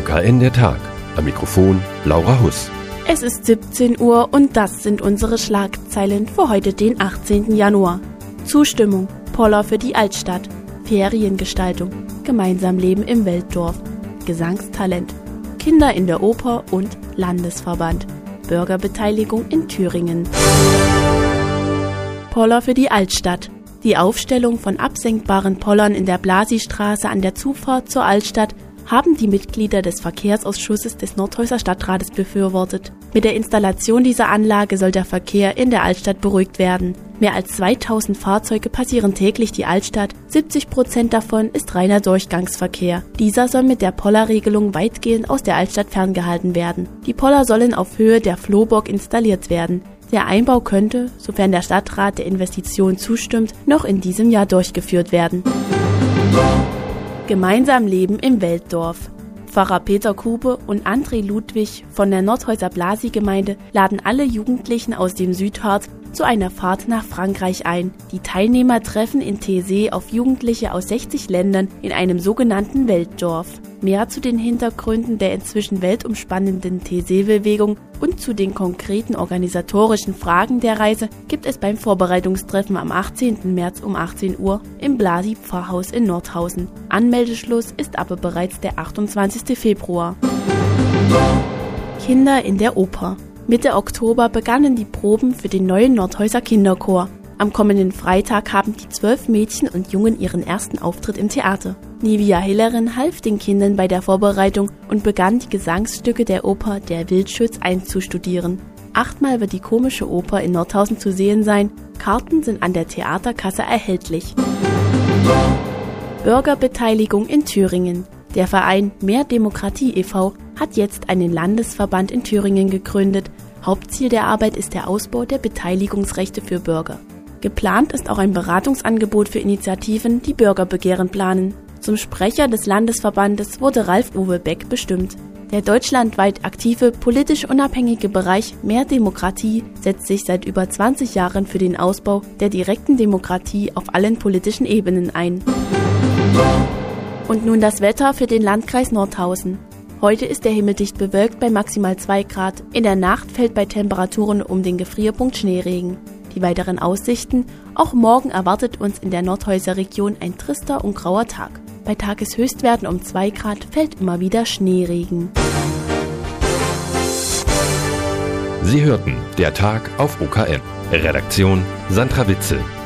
OKN der Tag. Am Mikrofon Laura Huss. Es ist 17 Uhr und das sind unsere Schlagzeilen für heute, den 18. Januar. Zustimmung, Poller für die Altstadt, Feriengestaltung, gemeinsam leben im Weltdorf, Gesangstalent, Kinder in der Oper und Landesverband, Bürgerbeteiligung in Thüringen. Poller für die Altstadt. Die Aufstellung von absenkbaren Pollern in der Blasistraße an der Zufahrt zur Altstadt haben die Mitglieder des Verkehrsausschusses des Nordhäuser Stadtrates befürwortet. Mit der Installation dieser Anlage soll der Verkehr in der Altstadt beruhigt werden. Mehr als 2000 Fahrzeuge passieren täglich die Altstadt, 70% davon ist reiner Durchgangsverkehr. Dieser soll mit der Pollerregelung weitgehend aus der Altstadt ferngehalten werden. Die Poller sollen auf Höhe der Flohburg installiert werden. Der Einbau könnte, sofern der Stadtrat der Investition zustimmt, noch in diesem Jahr durchgeführt werden. Gemeinsam leben im Weltdorf. Pfarrer Peter Kube und André Ludwig von der Nordhäuser Blasi-Gemeinde laden alle Jugendlichen aus dem Südharz zu einer Fahrt nach Frankreich ein. Die Teilnehmer treffen in Taizé auf Jugendliche aus 60 Ländern in einem sogenannten Weltdorf. Mehr zu den Hintergründen der inzwischen weltumspannenden Taizé-Bewegung und zu den konkreten organisatorischen Fragen der Reise gibt es beim Vorbereitungstreffen am 18. März um 18 Uhr im Blasi-Pfarrhaus in Nordhausen. Anmeldeschluss ist aber bereits der 28. Februar. Kinder in der Oper. Mitte Oktober begannen die Proben für den neuen Nordhäuser Kinderchor. Am kommenden Freitag haben die 12 Mädchen und Jungen ihren ersten Auftritt im Theater. Nivia Hillerin half den Kindern bei der Vorbereitung und begann die Gesangsstücke der Oper Der Wildschütz einzustudieren. 8-mal wird die komische Oper in Nordhausen zu sehen sein. Karten sind an der Theaterkasse erhältlich. Bürgerbeteiligung in Thüringen. Der Verein Mehr Demokratie e.V. hat jetzt einen Landesverband in Thüringen gegründet. Hauptziel der Arbeit ist der Ausbau der Beteiligungsrechte für Bürger. Geplant ist auch ein Beratungsangebot für Initiativen, die Bürgerbegehren planen. Zum Sprecher des Landesverbandes wurde Ralf-Uwe Beck bestimmt. Der deutschlandweit aktive, politisch unabhängige Bereich Mehr Demokratie setzt sich seit über 20 Jahren für den Ausbau der direkten Demokratie auf allen politischen Ebenen ein. Und nun das Wetter für den Landkreis Nordhausen. Heute ist der Himmel dicht bewölkt bei maximal 2 Grad. In der Nacht fällt bei Temperaturen um den Gefrierpunkt Schneeregen. Die weiteren Aussichten: Auch morgen erwartet uns in der Nordhäuser Region ein trister und grauer Tag. Bei Tageshöchstwerten um 2 Grad fällt immer wieder Schneeregen. Sie hörten der Tag auf OKN. Redaktion Sandra Witzel.